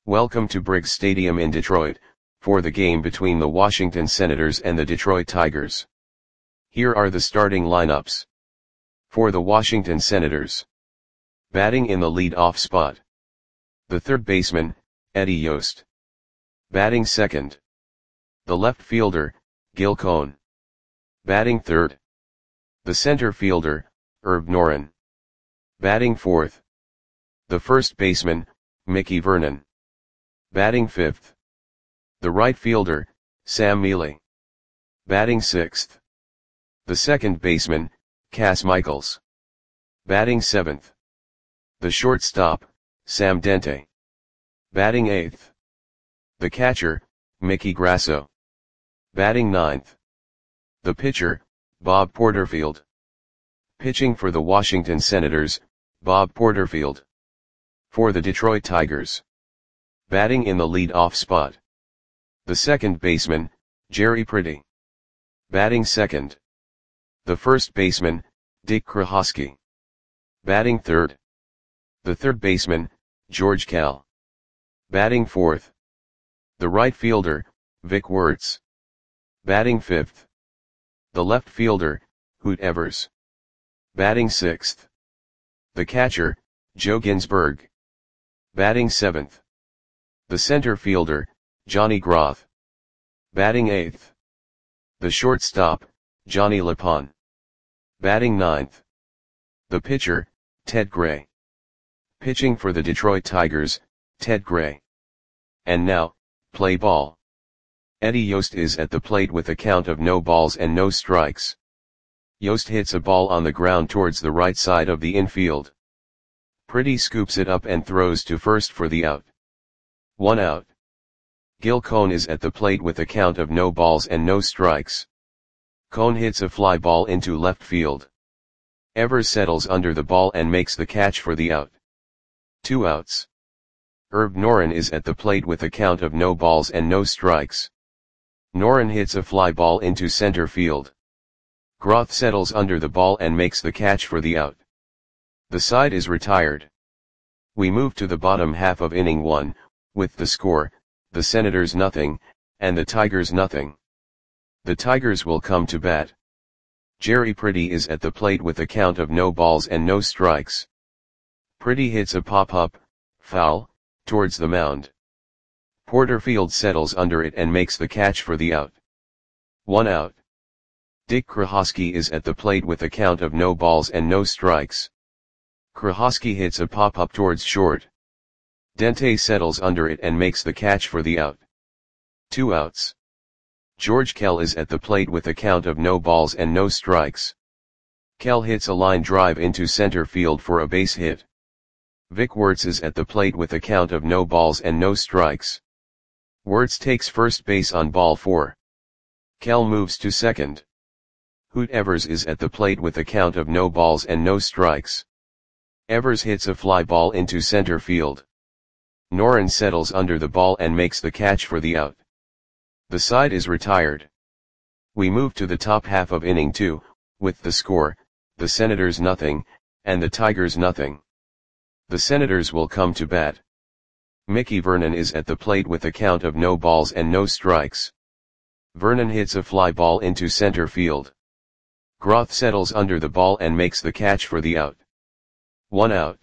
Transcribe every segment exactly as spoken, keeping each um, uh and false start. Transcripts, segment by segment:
Welcome to Briggs Stadium in Detroit, for the game between the Washington Senators and the Detroit Tigers. Here are the starting lineups. For the Washington Senators. Batting in the lead-off spot. The third baseman, Eddie Yost. Batting second. The left fielder, Gil Cohn. Batting third. The center fielder, Herb Noren. Batting fourth. The first baseman, Mickey Vernon. Batting fifth. The right fielder, Sam Mele. Batting sixth. The second baseman, Cas Michaels. Batting seventh. The shortstop, Sam Dente. Batting eighth. The catcher, Mickey Grasso. Batting ninth. The pitcher, Bob Porterfield. Pitching for the Washington Senators, Bob Porterfield. For the Detroit Tigers. Batting in the lead-off spot. The second baseman, Jerry Pretty. Batting second. The first baseman, Dick Krohosky. Batting third. The third baseman, George Kell. Batting fourth. The right fielder, Vic Wertz. Batting fifth. The left fielder, Hoot Evers. Batting sixth. The catcher, Joe Ginsberg. Batting seventh. The center fielder, Johnny Groth. Batting eighth. The shortstop, Johnny Lapon. Batting ninth. The pitcher, Ted Gray. Pitching for the Detroit Tigers, Ted Gray. And now, play ball. Eddie Yost is at the plate with a count of no balls and no strikes. Yost hits a ball on the ground towards the right side of the infield. Pretty scoops it up and throws to first for the out. One out. Gil Cohn is at the plate with a count of no balls and no strikes. Cohn hits a fly ball into left field. Evers settles under the ball and makes the catch for the out. Two outs. Herb Noren is at the plate with a count of no balls and no strikes. Noren hits a fly ball into center field. Groth settles under the ball and makes the catch for the out. The side is retired. We move to the bottom half of inning one, with the score, the Senators nothing, and the Tigers nothing. The Tigers will come to bat. Jerry Pretty is at the plate with a count of no balls and no strikes. Pretty hits a pop-up, foul, towards the mound. Porterfield settles under it and makes the catch for the out. One out. Dick Krohosky is at the plate with a count of no balls and no strikes. Krohosky hits a pop-up towards short. Dente settles under it and makes the catch for the out. Two outs. George Kell is at the plate with a count of no balls and no strikes. Kell hits a line drive into center field for a base hit. Vic Wertz is at the plate with a count of no balls and no strikes. Wertz takes first base on ball four. Kell moves to second. Hoot Evers is at the plate with a count of no balls and no strikes. Evers hits a fly ball into center field. Noren settles under the ball and makes the catch for the out. The side is retired. We move to the top half of inning two, with the score, the Senators nothing, and the Tigers nothing. The Senators will come to bat. Mickey Vernon is at the plate with a count of no balls and no strikes. Vernon hits a fly ball into center field. Groth settles under the ball and makes the catch for the out. One out.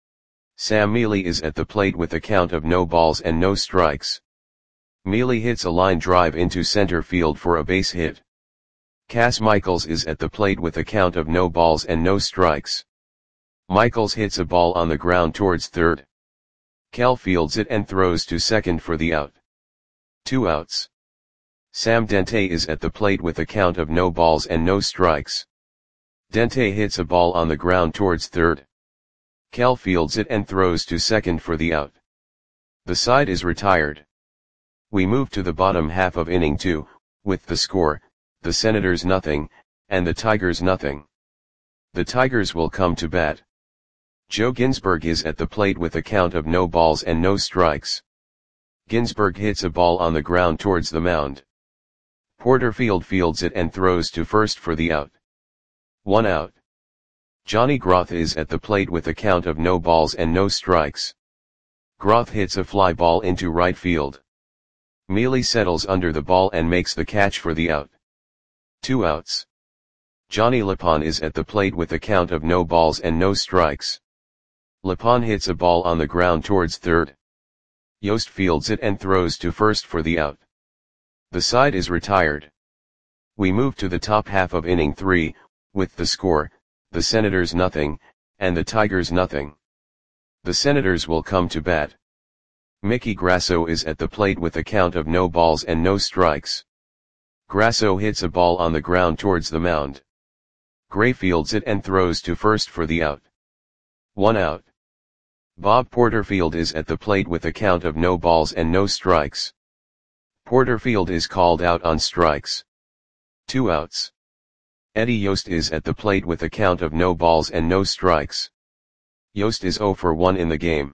Sam Mele is at the plate with a count of no balls and no strikes. Mele hits a line drive into center field for a base hit. Cas Michaels is at the plate with a count of no balls and no strikes. Michaels hits a ball on the ground towards third. Kell fields it and throws to second for the out. Two outs. Sam Dente is at the plate with a count of no balls and no strikes. Dente hits a ball on the ground towards third. Kell fields it and throws to second for the out. The side is retired. We move to the bottom half of inning two, with the score, the Senators nothing, and the Tigers nothing. The Tigers will come to bat. Joe Ginsberg is at the plate with a count of no balls and no strikes. Ginsberg hits a ball on the ground towards the mound. Porterfield fields it and throws to first for the out. One out. Johnny Groth is at the plate with a count of no balls and no strikes. Groth hits a fly ball into right field. Mealy settles under the ball and makes the catch for the out. Two outs. Johnny Lapon is at the plate with a count of no balls and no strikes. Lapon hits a ball on the ground towards third. Yost fields it and throws to first for the out. The side is retired. We move to the top half of inning three, with the score, the Senators nothing, and the Tigers nothing. The Senators will come to bat. Mickey Grasso is at the plate with a count of no balls and no strikes. Grasso hits a ball on the ground towards the mound. Gray fields it and throws to first for the out. One out. Bob Porterfield is at the plate with a count of no balls and no strikes. Porterfield is called out on strikes. Two outs. Eddie Yost is at the plate with a count of no balls and no strikes. Yost is oh for one in the game.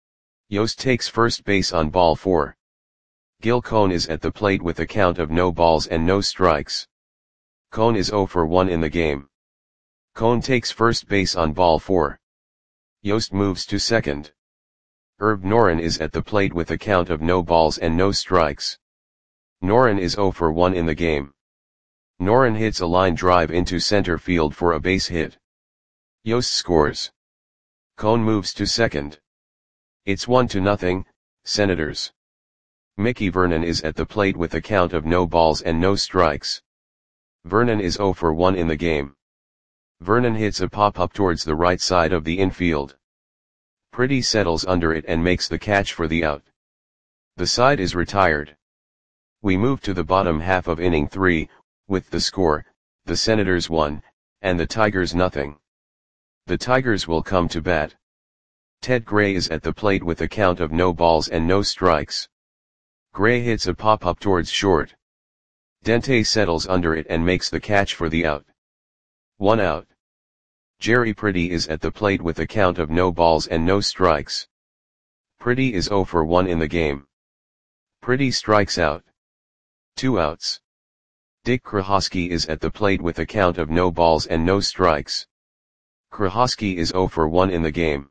Yost takes first base on ball four. Gil Cone is at the plate with a count of no balls and no strikes. Cone is oh for one in the game. Cone takes first base on ball four. Yost moves to second. Herb Noren is at the plate with a count of no balls and no strikes. Noren is oh for one in the game. Noren hits a line drive into center field for a base hit. Yost scores. Cone moves to second. It's one to nothing, Senators. Mickey Vernon is at the plate with a count of no balls and no strikes. Vernon is oh for one in the game. Vernon hits a pop-up towards the right side of the infield. Pretty settles under it and makes the catch for the out. The side is retired. We move to the bottom half of inning three, with the score, the Senators one, and the Tigers nothing. The Tigers will come to bat. Ted Gray is at the plate with a count of no balls and no strikes. Gray hits a pop-up towards short. Dente settles under it and makes the catch for the out. One out. Jerry Pretty is at the plate with a count of no balls and no strikes. Pretty is oh for one in the game. Pretty strikes out. Two outs. Dick Krahosky is at the plate with a count of no balls and no strikes. Krahosky is oh for one in the game.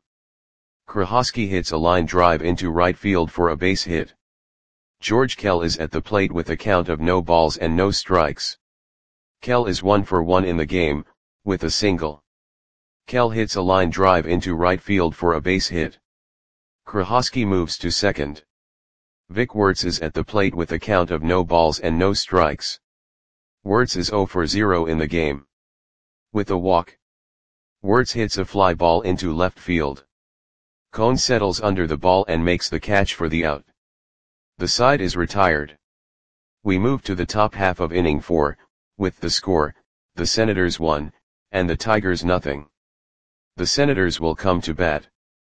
Krahosky hits a line drive into right field for a base hit. George Kell is at the plate with a count of no balls and no strikes. Kell is one for one in the game, with a single. Kell hits a line drive into right field for a base hit. Krahosky moves to second. Vic Wertz is at the plate with a count of no balls and no strikes. Wertz is oh for zero in the game. With a walk. Wertz hits a fly ball into left field. Cone settles under the ball and makes the catch for the out. The side is retired. We move to the top half of inning four, with the score, the Senators one, and the Tigers nothing. The Senators will come to bat.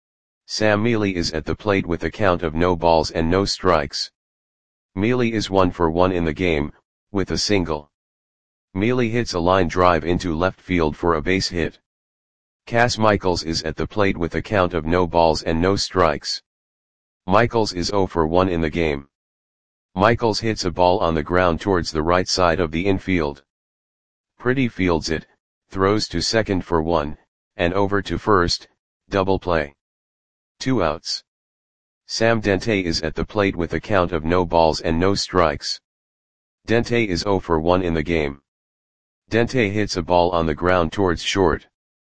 Sam Mealy is at the plate with a count of no balls and no strikes. Mealy is one for one in the game, with a single. Mealy hits a line drive into left field for a base hit. Cass Michaels is at the plate with a count of no balls and no strikes. Michaels is oh for one in the game. Michaels hits a ball on the ground towards the right side of the infield. Pretty fields it, throws to second for one, and over to first, double play. Two outs. Sam Dente is at the plate with a count of no balls and no strikes. Dente is oh for one in the game. Dente hits a ball on the ground towards short.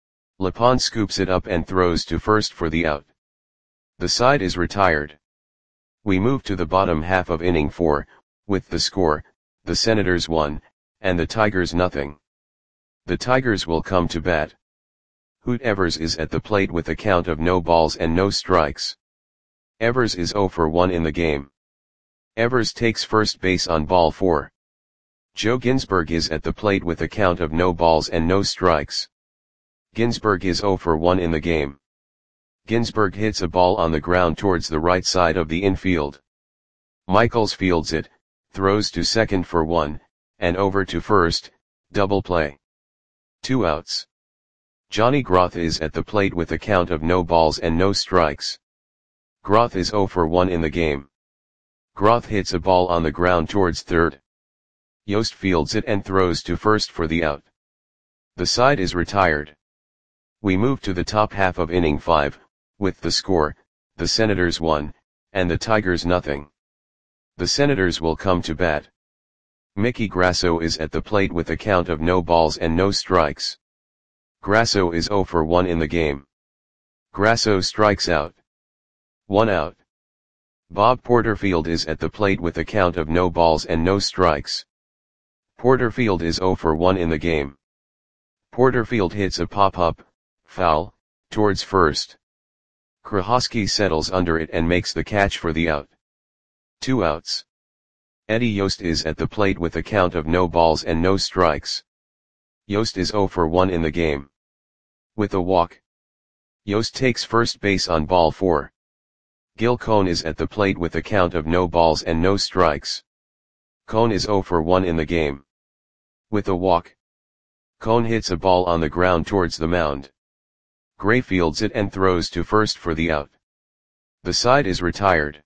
Lapon scoops it up and throws to first for the out. The side is retired. We move to the bottom half of inning four, with the score, the Senators one, and the Tigers nothing. The Tigers will come to bat. Hoot Evers is at the plate with a count of no balls and no strikes. Evers is oh for one in the game. Evers takes first base on ball four. Joe Ginsberg is at the plate with a count of no balls and no strikes. Ginsberg is oh for one in the game. Ginsberg hits a ball on the ground towards the right side of the infield. Michaels fields it, throws to second for one, and over to first, double play. Two outs. Johnny Groth is at the plate with a count of no balls and no strikes. Groth is oh for one in the game. Groth hits a ball on the ground towards third. Yost fields it and throws to first for the out. The side is retired. We move to the top half of inning five, with the score, the Senators one, and the Tigers nothing. The Senators will come to bat. Mickey Grasso is at the plate with a count of no balls and no strikes. Grasso is zero for one in the game. Grasso strikes out. One out. Bob Porterfield is at the plate with a count of no balls and no strikes. Porterfield is zero for one in the game. Porterfield hits a pop-up, foul, towards first. Krahosky settles under it and makes the catch for the out. Two outs. Eddie Yost is at the plate with a count of no balls and no strikes. Yost is zero for one in the game. With a walk. Yost takes first base on ball four. Gil Cohn is at the plate with a count of no balls and no strikes. Cohn is zero for one in the game. With a walk. Cohn hits a ball on the ground towards the mound. Gray fields it and throws to first for the out. The side is retired.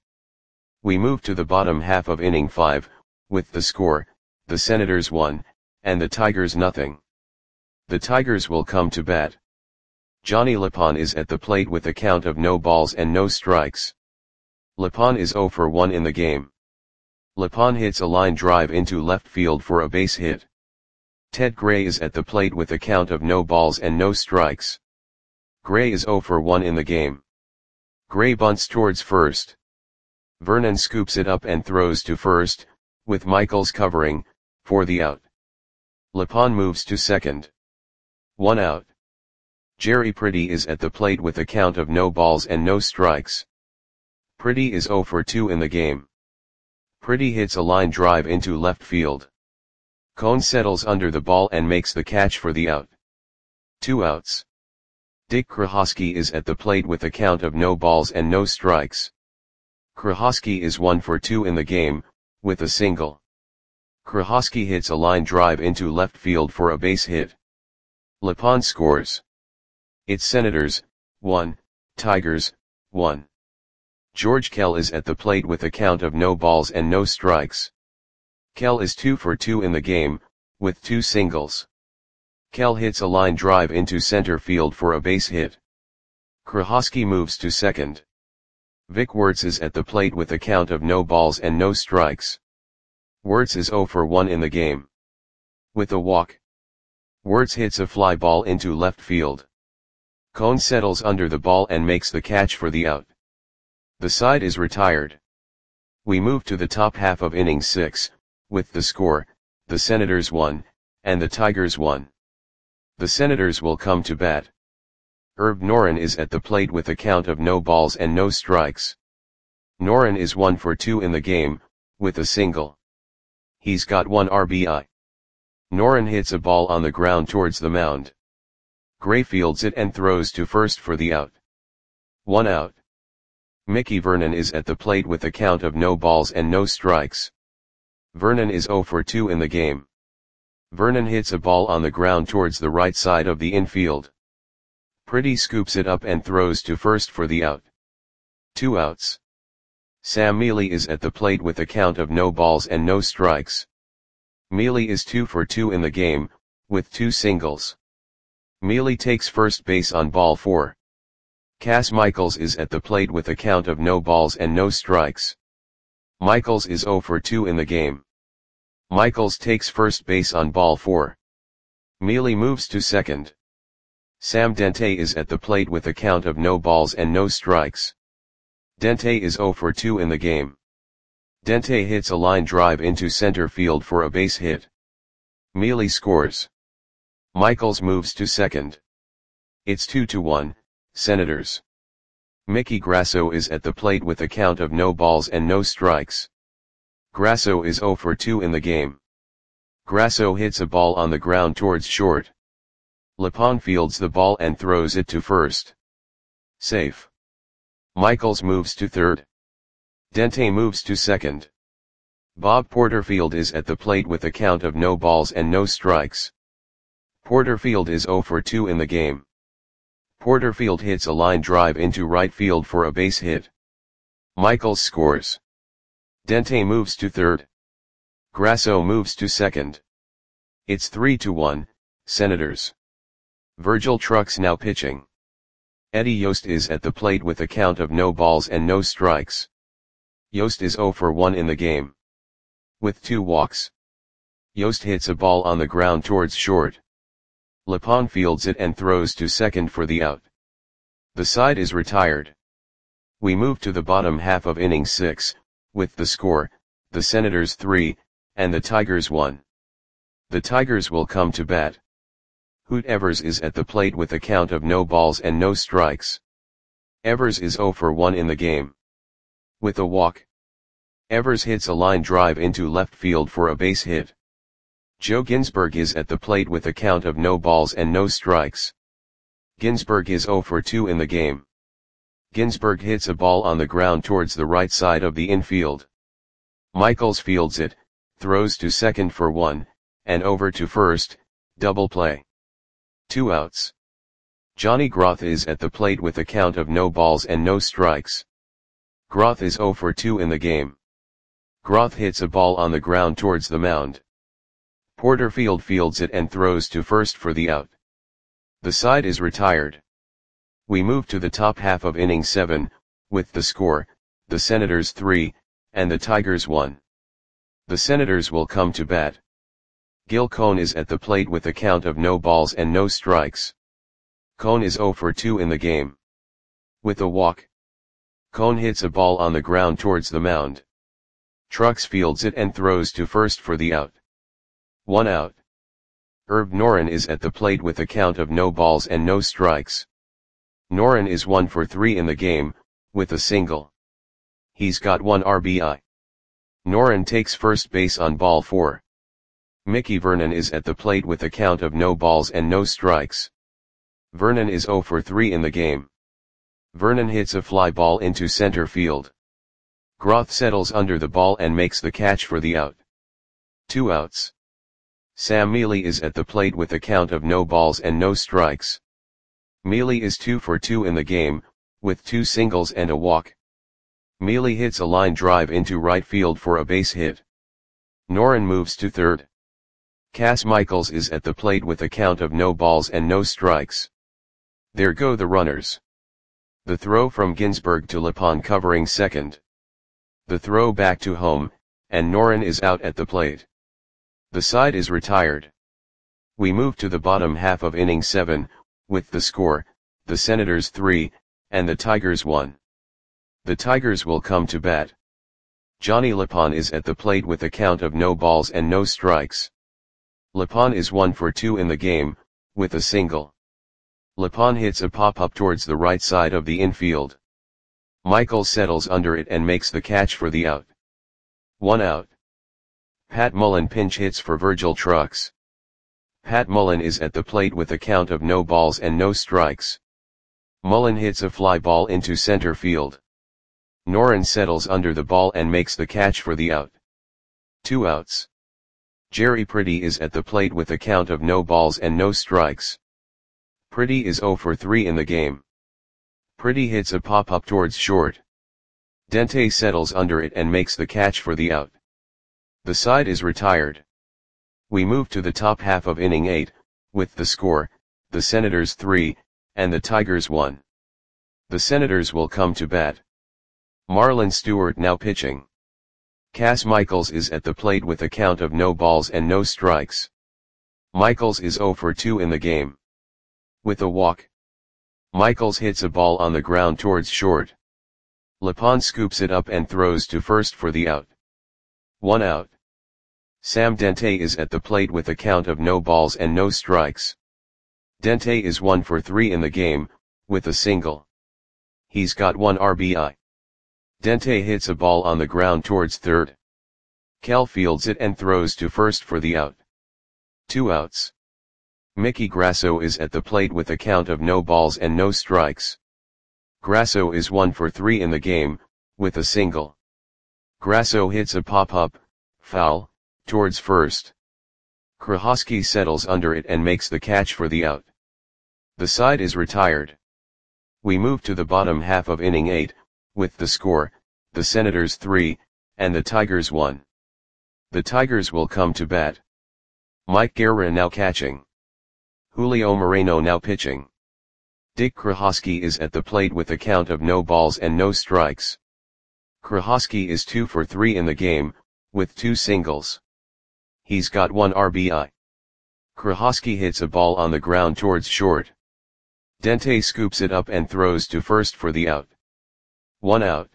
We move to the bottom half of inning five, with the score, the Senators one, and the Tigers nothing. The Tigers will come to bat. Johnny Lapon is at the plate with a count of no balls and no strikes. Lapon is zero for one in the game. Lapon hits a line drive into left field for a base hit. Ted Gray is at the plate with a count of no balls and no strikes. Gray is zero for one in the game. Gray bunts towards first. Vernon scoops it up and throws to first, with Michaels covering, for the out. Lapon moves to second. One out. Jerry Pretty is at the plate with a count of no balls and no strikes. Pretty is zero for two in the game. Pretty hits a line drive into left field. Cohn settles under the ball and makes the catch for the out. Two outs. Dick Krahosky is at the plate with a count of no balls and no strikes. Krahosky is one for two in the game, with a single. Krahosky hits a line drive into left field for a base hit. Lapon scores. It's Senators, one, Tigers, one. George Kell is at the plate with a count of no balls and no strikes. Kell is two for two in the game, with two singles. Kell hits a line drive into center field for a base hit. Krahosky moves to second. Vic Wertz is at the plate with a count of no balls and no strikes. Wertz is zero for one in the game. With a walk. Wertz hits a fly ball into left field. Cohn settles under the ball and makes the catch for the out. The side is retired. We move to the top half of inning six, with the score, the Senators one, and the Tigers one. The Senators will come to bat. Herb Noren is at the plate with a count of no balls and no strikes. Noren is one for two in the game, with a single. He's got one R B I. Noren hits a ball on the ground towards the mound. Gray fields it and throws to first for the out. One out. Mickey Vernon is at the plate with a count of no balls and no strikes. Vernon is zero for two in the game. Vernon hits a ball on the ground towards the right side of the infield. Pretty scoops it up and throws to first for the out. Two outs. Sam Mealy is at the plate with a count of no balls and no strikes. Mealy is two for two in the game, with two singles. Mealy takes first base on ball four. Cass Michaels is at the plate with a count of no balls and no strikes. Michaels is zero for two in the game. Michaels takes first base on ball four. Mealy moves to second. Sam Dente is at the plate with a count of no balls and no strikes. Dente is zero for two in the game. Dente hits a line drive into center field for a base hit. Mealy scores. Michaels moves to second. It's two to one, Senators. Mickey Grasso is at the plate with a count of no balls and no strikes. Grasso is zero for two in the game. Grasso hits a ball on the ground towards short. Lapon fields the ball and throws it to first. Safe. Michaels moves to third. Dente moves to second. Bob Porterfield is at the plate with a count of no balls and no strikes. Porterfield is zero for two in the game. Porterfield hits a line drive into right field for a base hit. Michaels scores. Dente moves to third. Grasso moves to second. It's three to one, Senators. Virgil Trucks now pitching. Eddie Yost is at the plate with a count of no balls and no strikes. Yost is zero for one in the game. With two walks. Yost hits a ball on the ground towards short. Lepon fields it and throws to second for the out. The side is retired. We move to the bottom half of inning six, with the score, the Senators three, and the Tigers one. The Tigers will come to bat. Hoot Evers is at the plate with a count of no balls and no strikes. Evers is zero for one in the game. With a walk. Evers hits a line drive into left field for a base hit. Joe Ginsberg is at the plate with a count of no balls and no strikes. Ginsberg is zero for two in the game. Ginsberg hits a ball on the ground towards the right side of the infield. Michaels fields it, throws to second for one, and over to first, double play. Two outs. Johnny Groth is at the plate with a count of no balls and no strikes. Groth is zero for two in the game. Groth hits a ball on the ground towards the mound. Porterfield fields it and throws to first for the out. The side is retired. We move to the top half of inning seven, with the score, the Senators three, and the Tigers one. The Senators will come to bat. Gil Cohn is at the plate with a count of no balls and no strikes. Cohn is zero for two in the game. With a walk. Cohn hits a ball on the ground towards the mound. Trucks fields it and throws to first for the out. One out. Herb Noren is at the plate with a count of no balls and no strikes. Noren is one for three in the game, with a single. He's got one R B I. Noren takes first base on ball four. Mickey Vernon is at the plate with a count of no balls and no strikes. Vernon is zero for three in the game. Vernon hits a fly ball into center field. Groth settles under the ball and makes the catch for the out. Two outs. Sam Mealy is at the plate with a count of no balls and no strikes. Mealy is two for two in the game, with two singles and a walk. Mealy hits a line drive into right field for a base hit. Noren moves to third. Cass Michaels is at the plate with a count of no balls and no strikes. There go the runners. The throw from Ginsberg to Lepon covering second. The throw back to home, and Noren is out at the plate. The side is retired. We move to the bottom half of inning seven, with the score, the Senators three, and the Tigers one. The Tigers will come to bat. Johnny Lepon is at the plate with a count of no balls and no strikes. Lepon is one for two in the game, with a single. Lepon hits a pop-up towards the right side of the infield. Michael settles under it and makes the catch for the out. One out. Pat Mullen pinch hits for Virgil Trucks. Pat Mullen is at the plate with a count of no balls and no strikes. Mullen hits a fly ball into center field. Noren settles under the ball and makes the catch for the out. Two outs. Jerry Pretty is at the plate with a count of no balls and no strikes. Pretty is zero for three in the game. Pretty hits a pop-up towards short. Dente settles under it and makes the catch for the out. The side is retired. We move to the top half of inning eight, with the score, the Senators three, and the Tigers one. The Senators will come to bat. Marlon Stewart now pitching. Cass Michaels is at the plate with a count of no balls and no strikes. Michaels is zero for two in the game. With a walk. Michaels hits a ball on the ground towards short. Lepon scoops it up and throws to first for the out. One out. Sam Dente is at the plate with a count of no balls and no strikes. Dente is one for three in the game, with a single. He's got one R B I. Dente hits a ball on the ground towards third. Kell fields it and throws to first for the out. Two outs. Mickey Grasso is at the plate with a count of no balls and no strikes. Grasso is one for three in the game, with a single. Grasso hits a pop-up, foul, towards first. Krahosky settles under it and makes the catch for the out. The side is retired. We move to the bottom half of inning eight, with the score, the Senators three, and the Tigers one. The Tigers will come to bat. Mike Guerra now catching. Julio Moreno now pitching. Dick Krahosky is at the plate with a count of no balls and no strikes. Krahosky is two for three in the game, with two singles. He's got one R B I. Krahosky hits a ball on the ground towards short. Dente scoops it up and throws to first for the out. One out.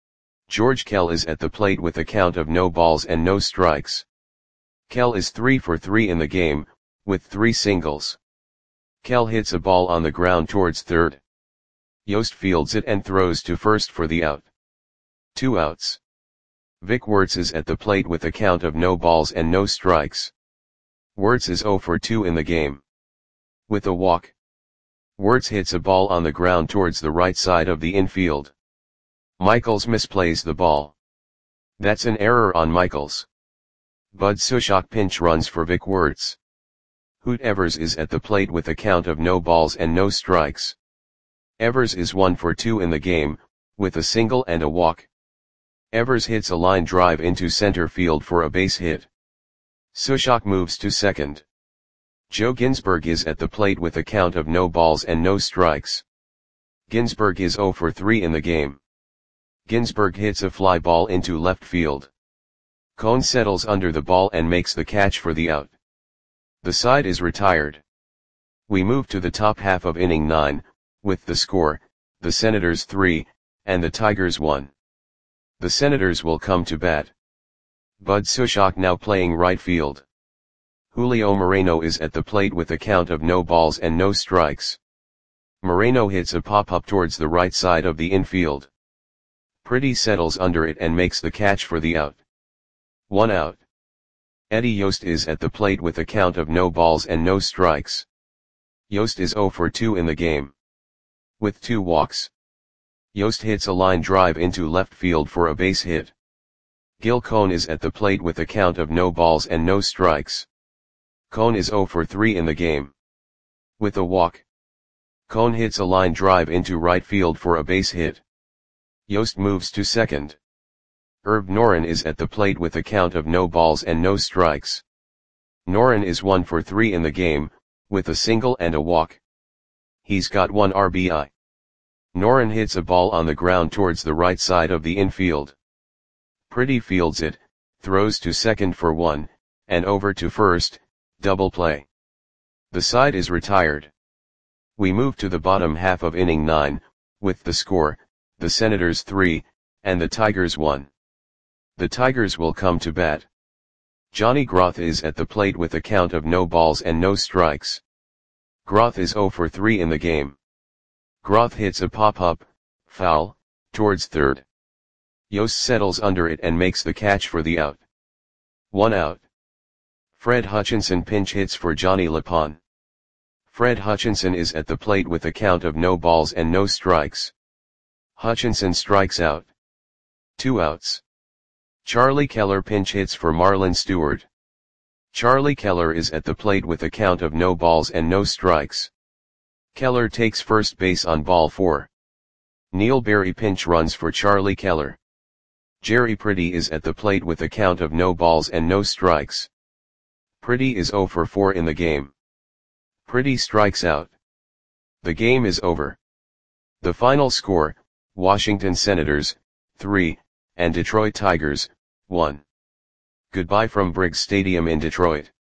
George Kell is at the plate with a count of no balls and no strikes. Kell is three for three in the game, with three singles. Kell hits a ball on the ground towards third. Yost fields it and throws to first for the out. Two outs. Vic Wertz is at the plate with a count of no balls and no strikes. Wertz is zero for two in the game. With a walk. Wertz hits a ball on the ground towards the right side of the infield. Michaels misplays the ball. That's an error on Michaels. Bud Sushok pinch runs for Vic Wertz. Hoot Evers is at the plate with a count of no balls and no strikes. Evers is one for two in the game, with a single and a walk. Evers hits a line drive into center field for a base hit. Sushok moves to second. Joe Ginsberg is at the plate with a count of no balls and no strikes. Ginsberg is zero for three in the game. Ginsberg hits a fly ball into left field. Cone settles under the ball and makes the catch for the out. The side is retired. We move to the top half of inning nine, with the score, the Senators three, and the Tigers one. The Senators will come to bat. Bud Sushok now playing right field. Julio Moreno is at the plate with a count of no balls and no strikes. Moreno hits a pop-up towards the right side of the infield. Pretty settles under it and makes the catch for the out. One out. Eddie Yost is at the plate with a count of no balls and no strikes. Yost is zero for two in the game. With two walks. Yost hits a line drive into left field for a base hit. Gil Cone is at the plate with a count of no balls and no strikes. Cone is zero for three in the game. With a walk. Cone hits a line drive into right field for a base hit. Yost moves to second. Herb Noren is at the plate with a count of no balls and no strikes. Noren is one for three in the game, with a single and a walk. He's got one R B I. Noren hits a ball on the ground towards the right side of the infield. Pretty fields it, throws to second for one, and over to first, double play. The side is retired. We move to the bottom half of inning nine, with the score, the Senators three, and the Tigers one. The Tigers will come to bat. Johnny Groth is at the plate with a count of no balls and no strikes. Groth is zero for three in the game. Groth hits a pop-up, foul, towards third. Yost settles under it and makes the catch for the out. One out. Fred Hutchinson pinch hits for Johnny Lapon. Fred Hutchinson is at the plate with a count of no balls and no strikes. Hutchinson strikes out. Two outs. Charlie Keller pinch hits for Marlon Stewart. Charlie Keller is at the plate with a count of no balls and no strikes. Keller takes first base on ball four. Neil Berry pinch runs for Charlie Keller. Jerry Pretty is at the plate with a count of no balls and no strikes. Pretty is zero for four in the game. Pretty strikes out. The game is over. The final score, Washington Senators, three, and Detroit Tigers, one. Goodbye from Briggs Stadium in Detroit.